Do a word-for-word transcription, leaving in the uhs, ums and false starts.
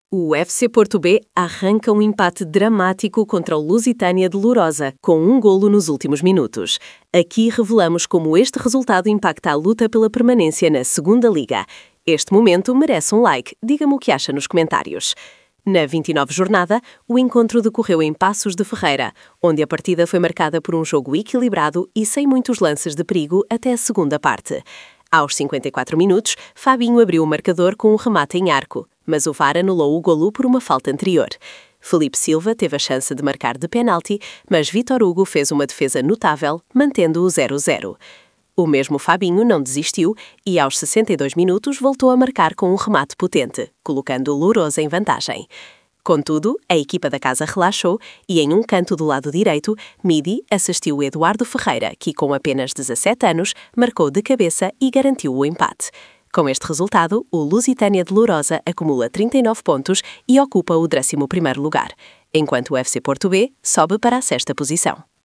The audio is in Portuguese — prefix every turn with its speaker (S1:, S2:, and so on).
S1: O F C Porto B arranca um empate dramático contra o Lusitânia de Lourosa, com um golo nos últimos minutos. Aqui revelamos como este resultado impacta a luta pela permanência na Segunda Liga. Este momento merece um like, diga-me o que acha nos comentários. Na vinte e nova jornada, o encontro decorreu em Paços de Ferreira, onde a partida foi marcada por um jogo equilibrado e sem muitos lances de perigo até a segunda parte. Aos cinquenta e quatro minutos, Fabinho abriu o marcador com um remate em arco, mas o V A R anulou o golo por uma falta anterior. Felipe Silva teve a chance de marcar de penalti, mas Vítor Hugo fez uma defesa notável, mantendo o zero a zero. O mesmo Fabinho não desistiu e, aos sessenta e dois minutos, voltou a marcar com um remate potente, colocando o Lourosa em vantagem. Contudo, a equipa da casa relaxou e, em um canto do lado direito, Midi assistiu Eduardo Ferreira, que, com apenas dezassete anos, marcou de cabeça e garantiu o empate. Com este resultado, o Lusitânia de Lourosa acumula trinta e nove pontos e ocupa o décimo primeiro lugar, enquanto o F C Porto B sobe para a sexta posição.